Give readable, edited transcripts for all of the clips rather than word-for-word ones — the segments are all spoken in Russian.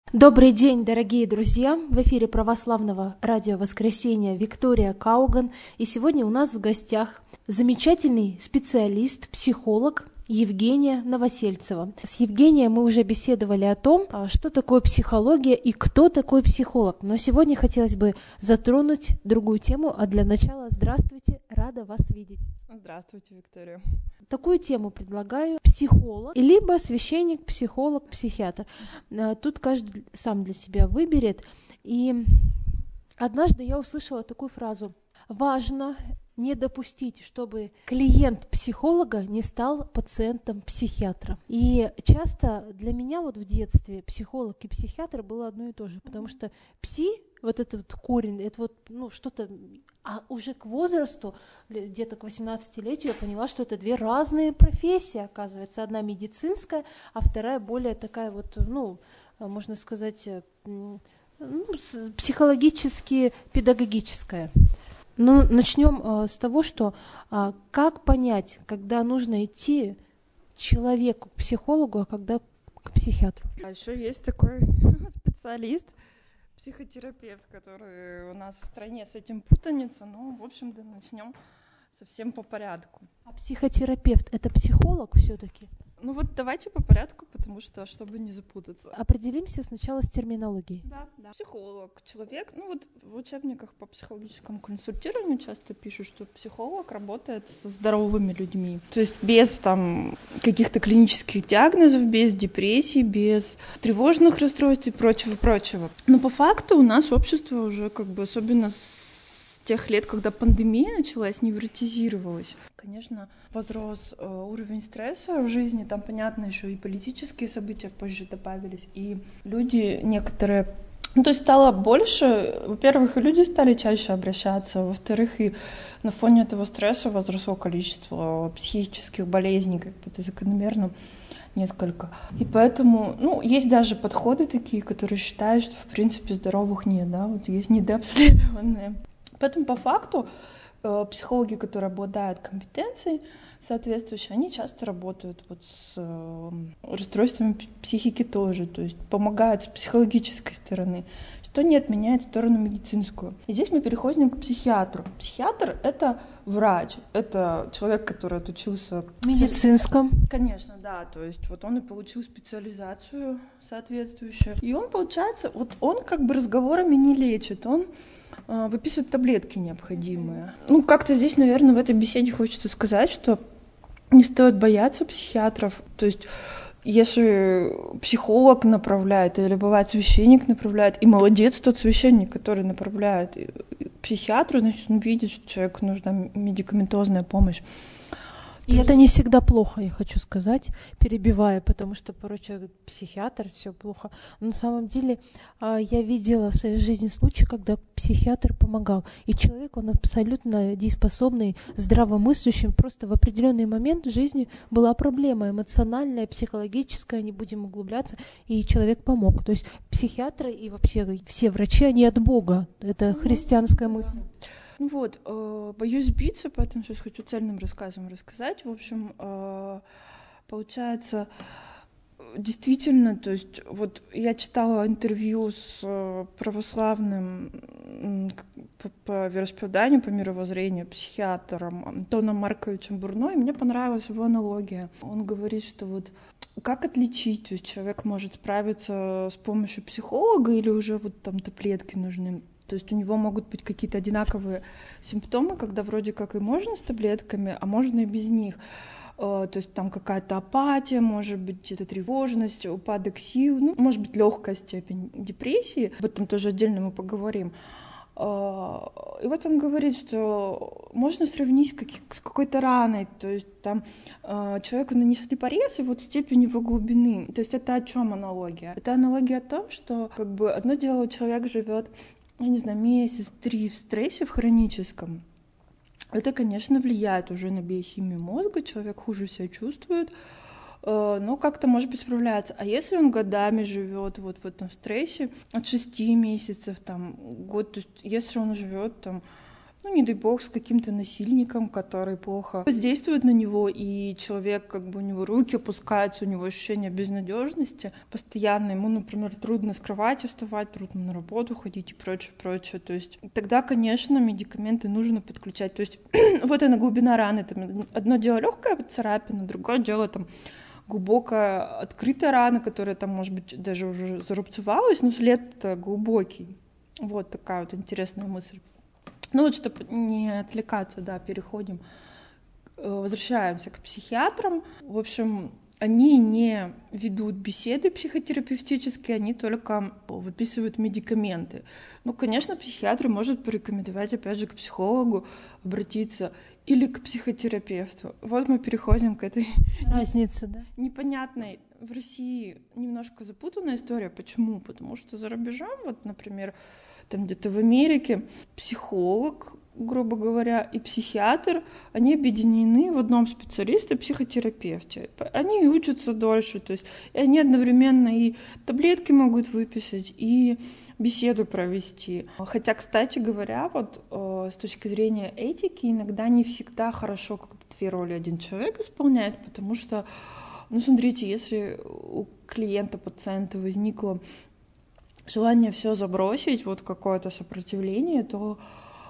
Добрый день, дорогие друзья! В эфире православного радио «Воскресенье» Виктория Кауган. И сегодня у нас в гостях замечательный специалист, психолог Евгения Новосельцева. С Евгением мы уже беседовали о том, что такое психология и кто такой психолог. Но сегодня хотелось бы затронуть другую тему, а для начала здравствуйте, рада вас видеть. Здравствуйте, Виктория. Такую тему предлагаю: психолог, либо священник, психолог, психиатр. Тут каждый сам для себя выберет. И однажды я услышала такую фразу: важно не допустить, чтобы клиент психолога не стал пациентом психиатра. И часто для меня в детстве психолог и психиатр было одно и то же, потому что этот корень, это что-то... А уже к возрасту, где-то к 18-летию, я поняла, что это две разные профессии, оказывается. Одна медицинская, а вторая более такая можно сказать, психологически-педагогическая. Ну, начнем с того, что как понять, когда нужно идти человеку к психологу, а когда к психиатру. А еще есть такой специалист, психотерапевт, который у нас в стране с этим путаница. В общем-то, начнем совсем по порядку. А психотерапевт — это психолог все-таки? Давайте по порядку, потому что, чтобы не запутаться. Определимся сначала с терминологией. Да. Психолог, человек, в учебниках по психологическому консультированию часто пишут, что психолог работает со здоровыми людьми. То есть без каких-то клинических диагнозов, без депрессий, без тревожных расстройств и прочего. Но по факту у нас общество уже особенно с тех лет, когда пандемия началась, невротизировалась. Конечно, возрос уровень стресса в жизни, там, понятно, еще и политические события позже добавились, и люди некоторые... то есть стало больше, во-первых, и люди стали чаще обращаться, во-вторых, и на фоне этого стресса возросло количество психических болезней, это закономерно несколько. И поэтому, есть даже подходы такие, которые считают, что, в принципе, здоровых нет, есть недообследованные. Поэтому по факту психологи, которые обладают компетенцией соответствующей, они часто работают с расстройствами психики тоже, то есть помогают с психологической стороны, что не отменяет сторону медицинскую. И здесь мы переходим к психиатру. Психиатр — это врач, это человек, который отучился... В медицинском? Конечно, да, то есть он и получил специализацию соответствующую. И он, получается, он разговорами не лечит, он выписывают таблетки необходимые. Как-то здесь, наверное, в этой беседе хочется сказать, что не стоит бояться психиатров. То есть, если психолог направляет, или бывает священник направляет, и молодец тот священник, который направляет к психиатру, значит, он видит, что человеку нужна медикаментозная помощь. И это не всегда плохо, я хочу сказать, перебивая, потому что порой человек говорит: психиатр, все плохо. Но на самом деле я видела в своей жизни случаи, когда психиатр помогал, и человек, он абсолютно дееспособный, здравомыслящий, просто в определенный момент в жизни была проблема эмоциональная, психологическая, не будем углубляться, и человек помог. То есть психиатры и вообще все врачи, они от Бога, это христианская мысль. Боюсь сбиться, поэтому сейчас хочу цельным рассказом рассказать. В общем, получается, действительно, то есть я читала интервью с православным по вероисповеданию, по мировоззрению психиатром Антоном Марковичем Бурно, и мне понравилась его аналогия. Он говорит, что как отличить, то есть человек может справиться с помощью психолога или уже таблетки нужны. То есть у него могут быть какие-то одинаковые симптомы, когда вроде как и можно с таблетками, а можно и без них. То есть там какая-то апатия, может быть, это тревожность, упадок сил, может быть, легкая степень депрессии. Об этом тоже отдельно мы поговорим. И он говорит, что можно сравнить с какой-то раной, то есть там человеку нанесли порез, и степень его глубины. То есть это о чем аналогия? Это аналогия о том, что одно дело, человек живет, месяц, 3 в стрессе в хроническом. Это, конечно, влияет уже на биохимию мозга, человек хуже себя чувствует, но как-то, может быть, справляется. А если он годами живет в этом стрессе, от 6 месяцев, год, то есть если он живет ну, не дай бог, с каким-то насильником, который плохо воздействует на него, и человек, как бы, у него руки опускаются, у него ощущение безнадежности постоянно, ему, например, трудно с кровати вставать, трудно на работу ходить и прочее, прочее. То есть тогда, конечно, медикаменты нужно подключать. То есть вот она глубина раны. Там одно дело легкая царапина, другое дело там глубокая открытая рана, которая там, может быть, даже уже зарубцевалась, но след-то глубокий. Вот такая вот интересная мысль. Ну вот, чтобы не отвлекаться, да, переходим, возвращаемся к психиатрам. В общем, они не ведут беседы психотерапевтические, они только выписывают медикаменты. Ну, конечно, психиатр может порекомендовать, опять же, к психологу обратиться или к психотерапевту. Вот мы переходим к этой Разница, да? непонятной в России немножко запутанная история. Почему? Потому что за рубежом, вот, например, там где-то в Америке психолог, грубо говоря, и психиатр, они объединены в одном специалисте, психотерапевте. Они учатся дольше, то есть и они одновременно и таблетки могут выписать, и беседу провести. Хотя, кстати говоря, вот с точки зрения этики, иногда не всегда хорошо, когда две роли один человек исполняет, потому что, ну, смотрите, если у клиента, пациента возникло желание все забросить, вот какое-то сопротивление, то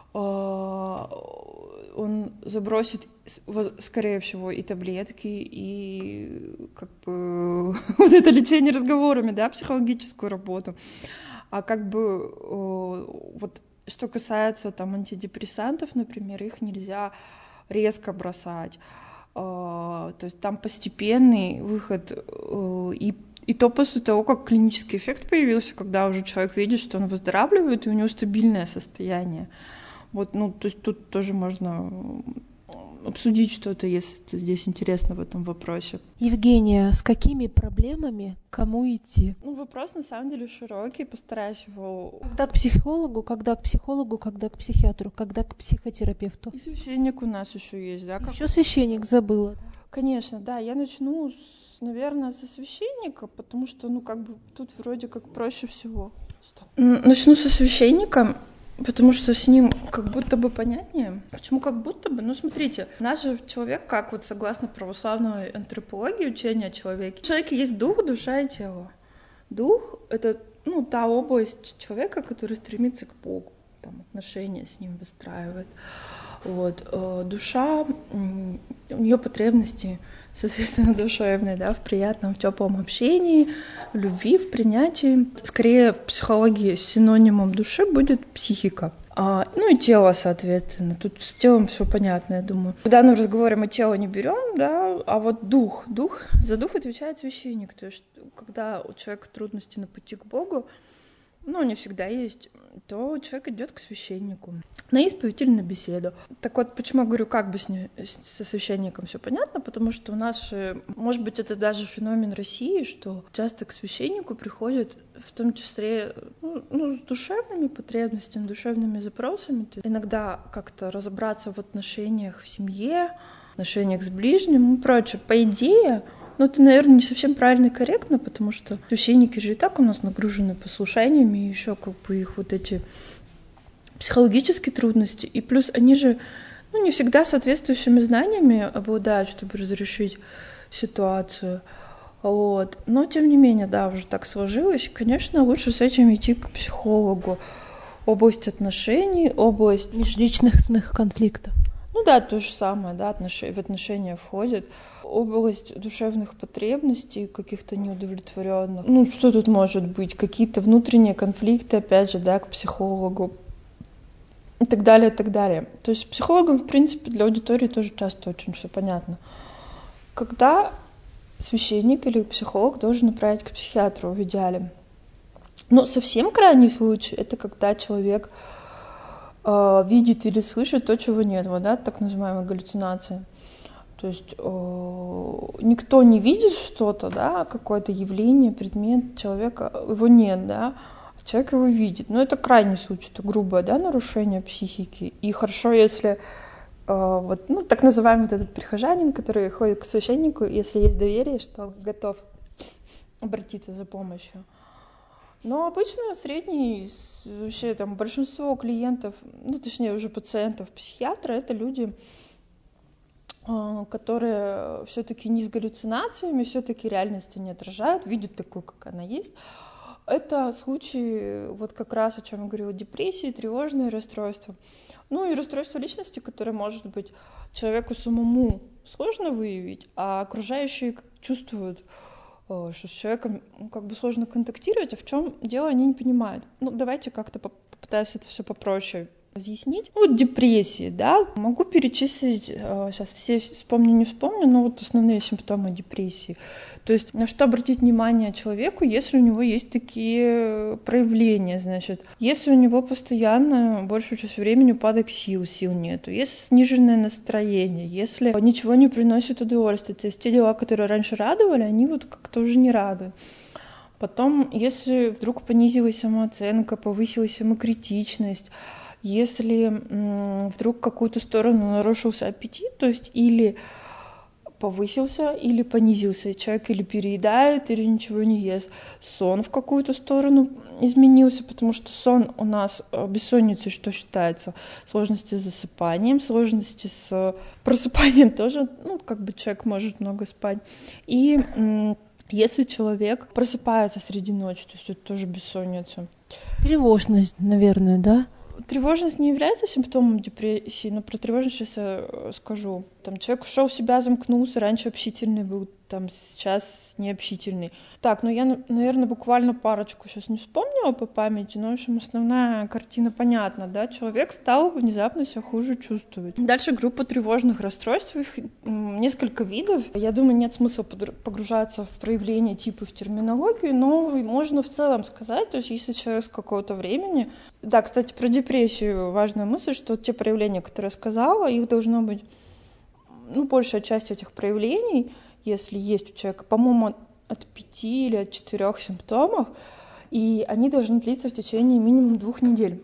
он забросит, скорее всего, и таблетки, и как бы вот это лечение разговорами, да, психологическую работу. А как бы вот что касается там антидепрессантов, например, их нельзя резко бросать. То есть там постепенный выход, и то после того, как клинический эффект появился, когда уже человек видит, что он выздоравливает, и у него стабильное состояние. Вот, ну, то есть тут тоже можно обсудить что-то, если это здесь интересно в этом вопросе. Евгения, с какими проблемами кому идти? Ну, вопрос на самом деле широкий, постараюсь его... Когда к психологу, когда к психологу, когда к психиатру, когда к психотерапевту? И священник у нас еще есть, да? Еще священник, забыла. Конечно, да, я начну, наверное, со священника, потому что, ну, как бы тут вроде как проще всего. Начну со священника, потому что с ним как будто бы понятнее. Почему как будто бы? Ну, смотрите, наш же человек, как вот согласно православной антропологии, учения о человеке, в человеке есть дух, душа и тело. Дух — это, ну, та область человека, которая стремится к Богу, там, отношения с ним выстраивает. Вот. Душа, у нее потребности, соответственно, душевные, да, в приятном, в теплом общении, в любви, в принятии. Скорее, в психологии синонимом души будет психика. Ну и тело, соответственно. Тут с телом все понятно, я думаю. В данном разговоре мы тело не берем, да, а вот за дух отвечает священник. То есть, когда у человека трудности на пути к Богу, ну, они всегда есть, то человек идет к священнику на исповедь или на беседу. Так вот, почему я говорю, как бы со священником все понятно, потому что у нас, может быть, это даже феномен России, что часто к священнику приходят в том числе, ну, с душевными потребностями, душевными запросами. Иногда как-то разобраться в отношениях в семье, отношениях с ближним и прочее. По идее, ну, это, наверное, не совсем правильно и корректно, потому что священники же и так у нас нагружены послушаниями, и еще как бы их вот эти психологические трудности. И плюс они же, ну, не всегда соответствующими знаниями обладают, чтобы разрешить ситуацию. Вот. Но, тем не менее, да, уже так сложилось. Конечно, лучше с этим идти к психологу. Область отношений, область межличностных конфликтов. Ну да, то же самое, да, в отношения входит. Область душевных потребностей, каких-то неудовлетворенных. Ну, что тут может быть? Какие-то внутренние конфликты, опять же, да, к психологу. И так далее, и так далее. То есть с психологом, в принципе, для аудитории тоже часто очень все понятно. Когда священник или психолог должен направить к психиатру в идеале? Ну, совсем крайний случай — это когда человек видит или слышит то, чего нет, вот, да, так называемая галлюцинация. То есть никто не видит что-то, да, какое-то явление, предмет человека, его нет, да, а человек его видит. Но это крайний случай, это грубое, да, нарушение психики. И хорошо, если вот, ну, так называемый вот этот прихожанин, который ходит к священнику, если есть доверие, что он готов обратиться за помощью. Но обычно средний, вообще там большинство клиентов, ну точнее уже пациентов психиатра, это люди, которые все-таки не с галлюцинациями, все-таки реальности не отражают, видят такую, как она есть. Это случаи, вот как раз о чем я говорила, депрессии, тревожные расстройства. Ну и расстройство личности, которое может быть человеку самому сложно выявить, а окружающие чувствуют, что с человеком как бы сложно контактировать, а в чем дело они не понимают. Ну давайте как-то попытаюсь это все попроще разъяснить. Вот депрессии, да, могу перечислить, сейчас все вспомню, не вспомню, но вот основные симптомы депрессии. То есть на что обратить внимание человеку, если у него есть такие проявления, значит, если у него постоянно большую часть времени упадок сил нету, если сниженное настроение, если ничего не приносит удовольствия, то есть те дела, которые раньше радовали, они вот как-то уже не радуют. Потом, если вдруг понизилась самооценка, повысилась самокритичность, если вдруг в какую-то сторону нарушился аппетит, то есть или повысился, или понизился, человек или переедает, или ничего не ест. Сон в какую-то сторону изменился, потому что сон у нас бессонницей, что считается, сложности с засыпанием, сложности с просыпанием тоже, ну, как бы человек может много спать. И если человек просыпается среди ночи, то есть это тоже бессонница. Тревожность, наверное, да? Тревожность не является симптомом депрессии, но про тревожность сейчас я скажу. Там человек ушел в себя, замкнулся, раньше общительный был, там сейчас необщительный. Так, ну я, наверное, буквально парочку сейчас не вспомнила по памяти, но, в общем, основная картина понятна, да, человек стал внезапно себя хуже чувствовать. Дальше группа тревожных расстройств, их несколько видов. Я думаю, нет смысла погружаться в проявления, типы, в терминологию, но можно в целом сказать, то есть если человек с какого-то времени... Да, кстати, про депрессию важная мысль, что те проявления, которые я сказала, их должно быть, ну, большая часть этих проявлений, если есть у человека, по-моему, от 5 или от 4 симптомов, и они должны длиться в течение минимум 2 недель.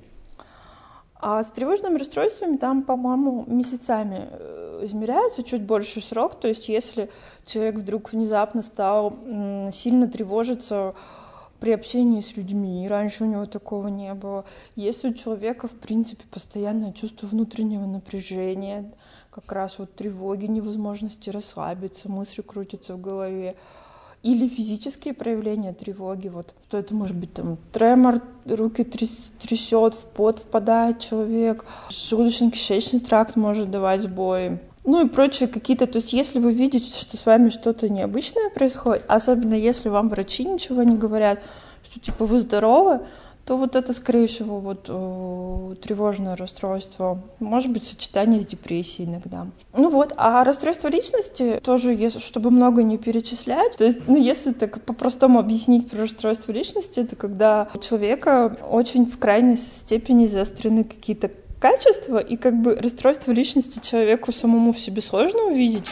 А с тревожными расстройствами там, по-моему, месяцами измеряется чуть больший срок, то есть если человек вдруг внезапно стал сильно тревожиться при общении с людьми, раньше у него такого не было, если у человека, в принципе, постоянное чувство внутреннего напряжения, как раз вот тревоги, невозможности расслабиться, мысли крутятся в голове, или физические проявления тревоги, вот, то это может быть там тремор, руки трясет, в пот впадает человек, желудочно-кишечный тракт может давать сбои, ну и прочие какие-то, то есть если вы видите, что с вами что-то необычное происходит, особенно если вам врачи ничего не говорят, что типа вы здоровы, то вот это, скорее всего, вот тревожное расстройство, может быть, сочетание с депрессией иногда. Ну вот, а расстройство личности тоже, если, чтобы много не перечислять, то есть, ну, если так по-простому объяснить про расстройство личности, это когда у человека очень в крайней степени заострены какие-то качества, и как бы расстройство личности человеку самому в себе сложно увидеть,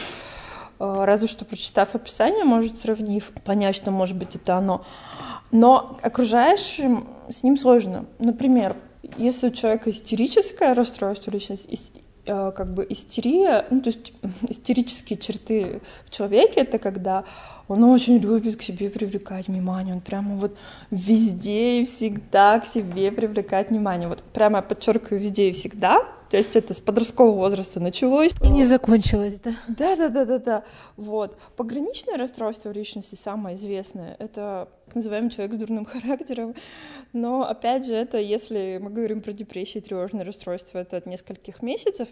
разве что прочитав описание, может, сравнив, понять, что, может быть, это оно. Но окружающим с ним сложно. Например, если у человека истерическое расстройство личности, как бы истерия, ну, то есть истерические черты в человеке, это когда он очень любит к себе привлекать внимание, он прямо вот везде и всегда к себе привлекает внимание. Вот прямо я подчеркиваю везде и всегда. То есть это с подросткового возраста началось. И не закончилось, да? Да. Вот. Пограничное расстройство личности, самое известное, это так называемый человек с дурным характером. Но, опять же, это если мы говорим про депрессию и тревожное расстройство, это от нескольких месяцев,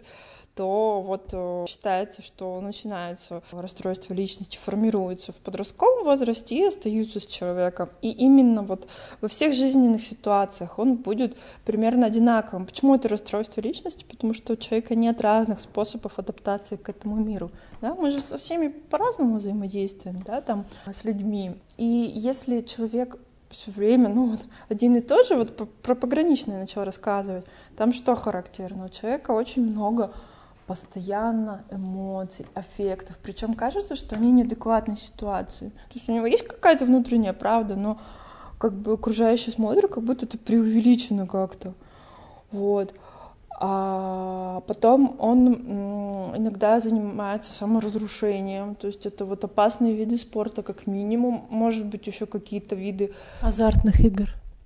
то вот считается, что начинаются расстройства личности, формируются в подростковом возрасте и остаются с человеком. И именно вот во всех жизненных ситуациях он будет примерно одинаковым. Почему это расстройство личности? Потому что у человека нет разных способов адаптации к этому миру. Да? Мы же со всеми по-разному взаимодействуем, да, там, с людьми. И если человек все время, ну, вот один и тот же, вот про пограничное начал рассказывать, там что характерно? У человека очень много постоянно эмоций, аффектов, причем кажется, что они неадекватной ситуации. То есть у него есть какая-то внутренняя правда, но как бы окружающие смотрят, как будто это преувеличено как-то. Вот. А потом он иногда занимается саморазрушением, то есть это вот опасные виды спорта как минимум, может быть еще какие-то виды азартных игр.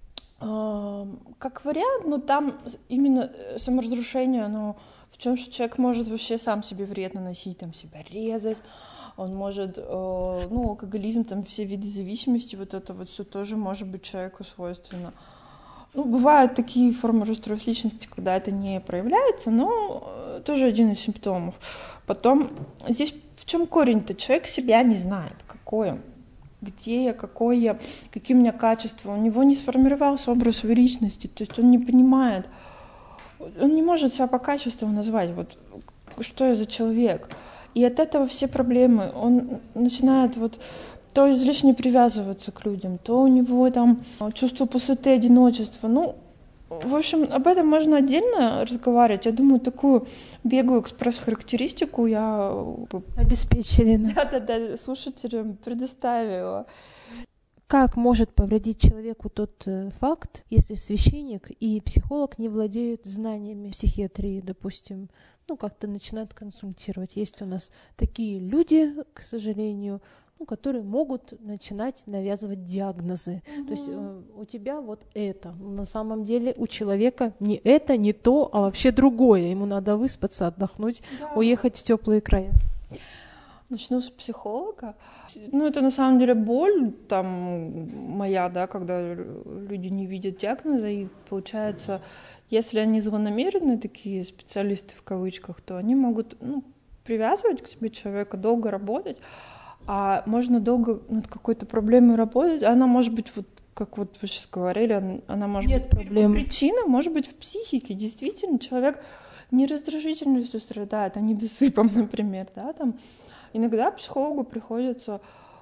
Как вариант, но там именно саморазрушение, оно в чем человек может вообще сам себе вред наносить, там себя резать, он может, ну, алкоголизм, там все виды зависимости, вот это вот все тоже может быть человеку свойственно. Ну, бывают такие формы расстройств личности, когда это не проявляется, но тоже один из симптомов. Потом здесь в чем корень-то? Человек себя не знает, какой он, где я, какой я, какие у меня качества. У него не сформировался образ своей личности, то есть он не понимает, он не может себя по качествам назвать, вот что я за человек. И от этого все проблемы. Он начинает вот то излишне привязываться к людям, то у него там чувство пустоты, одиночества. Ну, в общем, об этом можно отдельно разговаривать. Я думаю, такую беглую экспресс-характеристику я обеспечили. Да, слушателям предоставила. Как может повредить человеку тот факт, если священник и психолог не владеют знаниями психиатрии, допустим, ну, как-то начинают консультировать. Есть у нас такие люди, к сожалению, ну, которые могут начинать навязывать диагнозы. То есть у тебя вот это. На самом деле у человека не это, не то, а вообще другое. Ему надо выспаться, отдохнуть, уехать в теплые края. Начну с психолога. Ну, это на самом деле боль там моя, да, когда люди не видят диагноза, и получается, если они злонамеренные, такие специалисты в кавычках, то они могут, ну, привязывать к себе человека, долго работать, а можно долго над какой-то проблемой работать, а она может быть, вот как вот вы сейчас говорили, она может Нет быть проблем. Причина может быть в психике. Действительно, человек не раздражительностью страдает, а недосыпом, например, да, там. Иногда психологу приходится,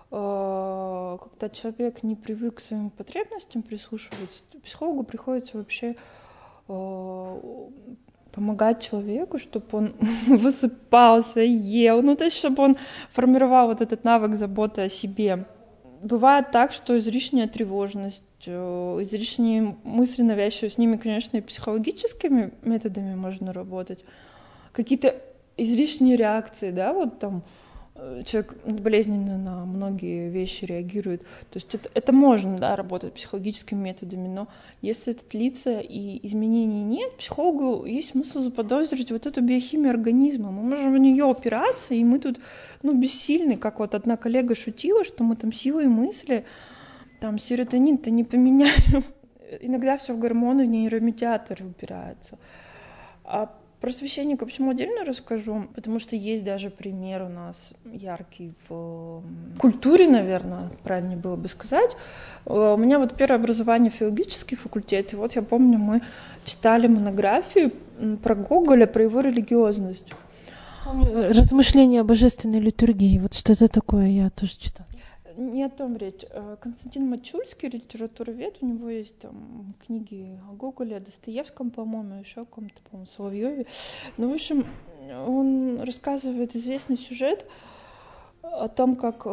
когда человек не привык к своим потребностям прислушиваться, психологу приходится вообще помогать человеку, чтобы он высыпался, ел, ну, то есть, чтобы он формировал вот этот навык заботы о себе. Бывает так, что излишняя тревожность, излишние мысли навязчивые, с ними, конечно, и психологическими методами можно работать. Какие-то излишние реакции, да, вот там человек болезненно на многие вещи реагирует. То есть это можно, да, работать психологическими методами, но если это длится и изменений нет, психологу есть смысл заподозрить вот эту биохимию организма. Мы можем в нее опираться, и мы тут, ну, бессильны, как вот одна коллега шутила, что мы там силой мысли, там серотонин-то не поменяем. Иногда все в гормоны, в нейромедиаторы упирается. А про священника почему отдельно расскажу? Потому что есть даже пример у нас яркий в культуре, наверное, правильнее было бы сказать. У меня вот первое образование филологический факультет, и вот я помню, мы читали монографию про Гоголя, про его религиозность. Размышления о божественной литургии, вот что-то такое я тоже читала. Не о том речь. Константин Мачульский, литературовед, у него есть там книги о Гоголе, о Достоевском, по-моему, еще о ком-то, по-моему, Соловьеве. Ну, в общем, он рассказывает известный сюжет о том, как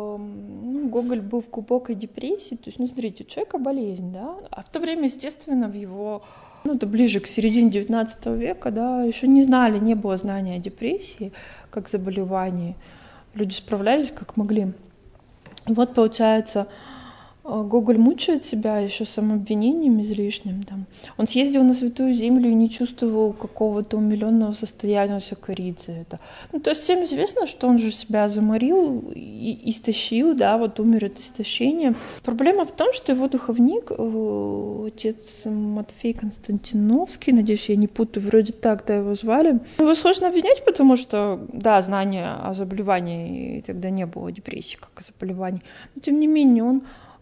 Гоголь был в глубокой депрессии. То есть, ну, смотрите, у человека болезнь, да, а в то время, естественно, в его, ну, это ближе к середине XIX века, да, еще не знали, не было знания о депрессии как заболевании. Люди справлялись как могли. И вот, получается, Гоголь мучает себя еще самообвинением излишним. Там. Он съездил на Святую Землю и не чувствовал какого-то умиленного состояния, он себя корит за это. Ну, то есть всем известно, что он же себя заморил и истощил, да, вот умер от истощения. Проблема в том, что его духовник, отец Матфей Константиновский, надеюсь, я не путаю, вроде так, да, его звали. Его сложно обвинять, потому что, да, знания о заболевании, тогда не было депрессии как о заболевании, но тем не менее он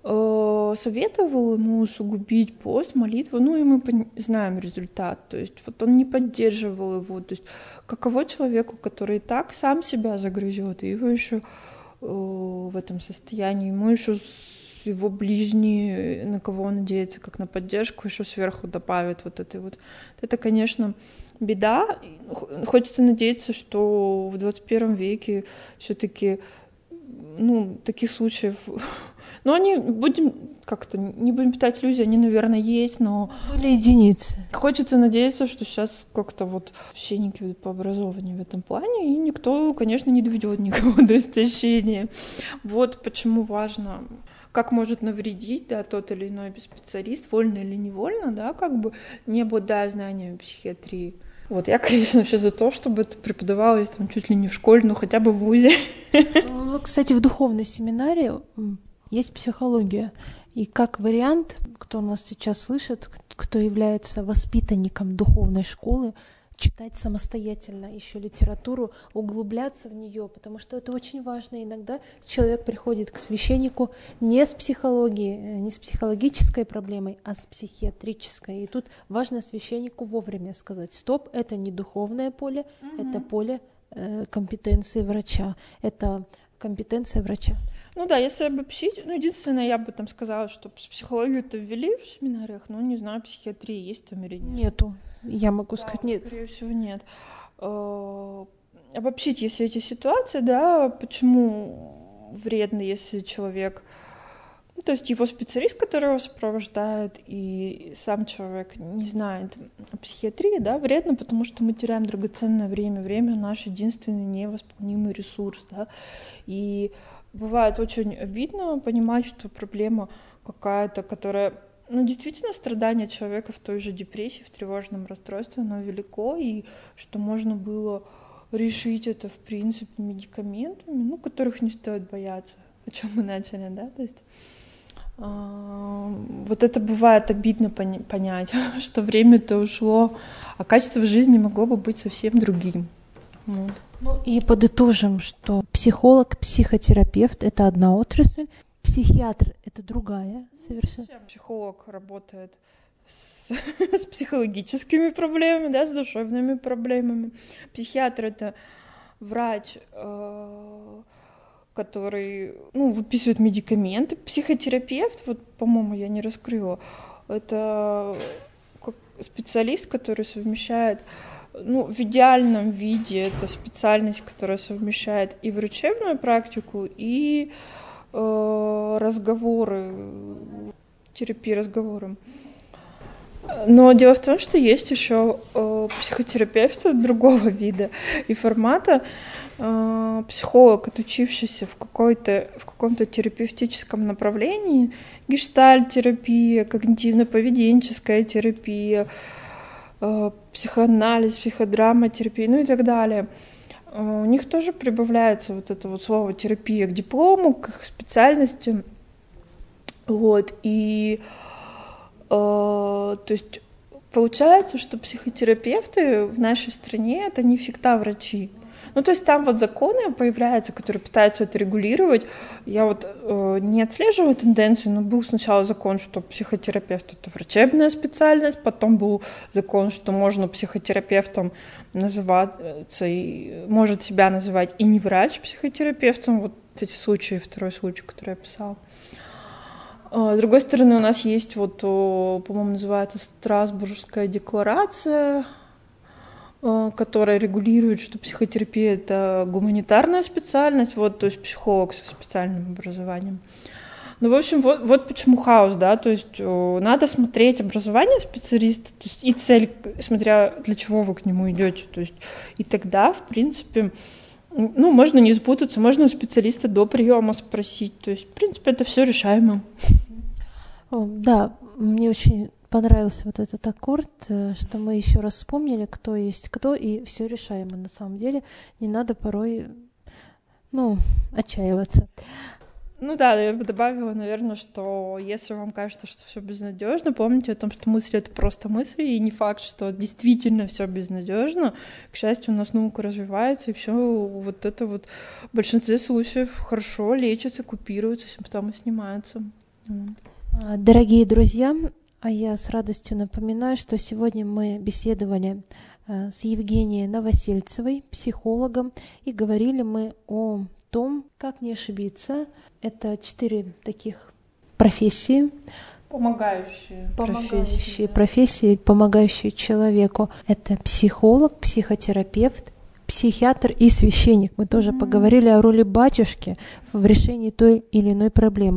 советовал ему усугубить пост, молитву, ну и мы знаем результат, то есть вот он не поддерживал его, то есть каково человеку, который и так сам себя загрызет, и его еще в этом состоянии, ему еще его ближние, на кого он надеется, как на поддержку, еще сверху добавят вот этой вот. Это, конечно, беда. Хочется надеяться, что в 21 веке все-таки, ну, таких случаев, Но они, не будем питать иллюзии, они, наверное, есть, но... Были единицы. Хочется надеяться, что сейчас как-то вот священники по образованию в этом плане, и никто, конечно, не доведет никого до истощения. Вот почему важно, как может навредить, да, тот или иной специалист, вольно или невольно, да, как бы не обладая знаниями психиатрии. Вот, я, конечно, вообще за то, чтобы это преподавалось там чуть ли не в школе, но хотя бы в вузе. Ну, кстати, в духовной семинарии есть психология. И как вариант, кто нас сейчас слышит, кто является воспитанником духовной школы, читать самостоятельно еще литературу, углубляться в нее, потому что это очень важно. Иногда человек приходит к священнику не с психологией, не с психологической проблемой, а с психиатрической. И тут важно священнику вовремя сказать: стоп, это не духовное поле, это поле компетенции врача. Это компетенция врача. Ну да, если обобщить, единственное, я бы там сказала, что психологию-то ввели в семинариях, но не знаю, психиатрии есть там или нет. Нету. Я могу сказать, нет. Скорее всего, нет. Обобщить, если эти ситуации, да, почему вредно, если человек, то есть его специалист, который его сопровождает, и сам человек не знает о психиатрии, да, вредно, потому что мы теряем драгоценное время. Время — наш единственный невосполнимый ресурс, да, и бывает очень обидно понимать, что проблема какая-то, которая... действительно, страдание человека в той же депрессии, в тревожном расстройстве, оно велико, и что можно было решить это, в принципе, медикаментами, которых не стоит бояться, о чем мы начали, да, то есть вот это бывает обидно понять, что время-то ушло, а качество жизни могло бы быть совсем другим. Вот. И подытожим, что психолог, психотерапевт — это одна отрасль, психиатр — это другая совершенно. Психолог работает с психологическими проблемами, да, с душевными проблемами. Психиатр — это врач, который выписывает медикаменты. Психотерапевт, вот, по-моему, я не раскрыла, это специалист, который совмещает, в идеальном виде это специальность, которая совмещает и врачебную практику, и разговоры, терапии разговором. Но дело в том, что есть еще психотерапевты другого вида и формата. Психолог, отучившийся в каком-то терапевтическом направлении, гештальт-терапия, когнитивно-поведенческая терапия, психоанализ, психодраматерапия, и так далее. У них тоже прибавляется вот это вот слово терапия к диплому, к их специальности. Вот, и то есть получается, что психотерапевты в нашей стране — это не всегда врачи. То есть там вот законы появляются, которые пытаются это регулировать. Я вот не отслеживаю тенденцию, но был сначала закон, что психотерапевт — это врачебная специальность, потом был закон, что можно психотерапевтом называться и может себя называть и не врач-психотерапевтом. Вот эти случаи, второй случай, который я писала. С другой стороны, у нас есть по-моему, называется Страсбургская декларация, которая регулирует, что психотерапия — это гуманитарная специальность, то есть психолог со специальным образованием. В общем, вот почему хаос, да, то есть надо смотреть образование специалиста, то есть и цель, смотря для чего вы к нему идете, то есть и тогда, в принципе, можно не запутаться, можно у специалиста до приема спросить, то есть, в принципе, это все решаемо. Да, мне очень понравился вот этот аккорд, что мы еще раз вспомнили, кто есть кто, и все решаемо. На самом деле не надо порой, отчаиваться. Да, я бы добавила, наверное, что если вам кажется, что все безнадежно, помните о том, что мысли — это просто мысли, и не факт, что действительно все безнадежно. К счастью, у нас наука развивается, и все вот это в большинстве случаев хорошо лечится, купируется, симптомы снимаются. Дорогие друзья, я с радостью напоминаю, что сегодня мы беседовали с Евгенией Новосельцевой, психологом, и говорили мы о том, как не ошибиться. Это 4 таких профессии. Помогающие профессии, помогающие человеку. Это психолог, психотерапевт, психиатр и священник. Мы тоже поговорили о роли батюшки в решении той или иной проблемы.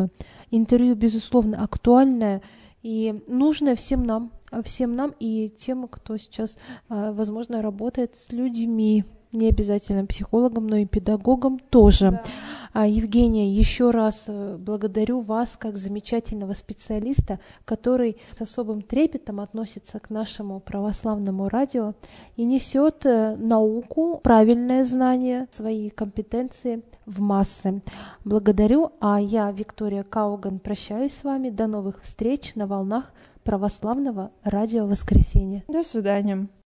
интервью, безусловно, актуальное и нужное всем нам и тем, кто сейчас, возможно, работает с людьми, не обязательно психологом, но и педагогом тоже. Да. Евгения, еще раз благодарю вас как замечательного специалиста, который с особым трепетом относится к нашему православному радио и несет науку, правильное знание, свои компетенции в массы. Благодарю, а я, Виктория Кауган, прощаюсь с вами. До новых встреч на волнах православного радио «Воскресенье». До свидания.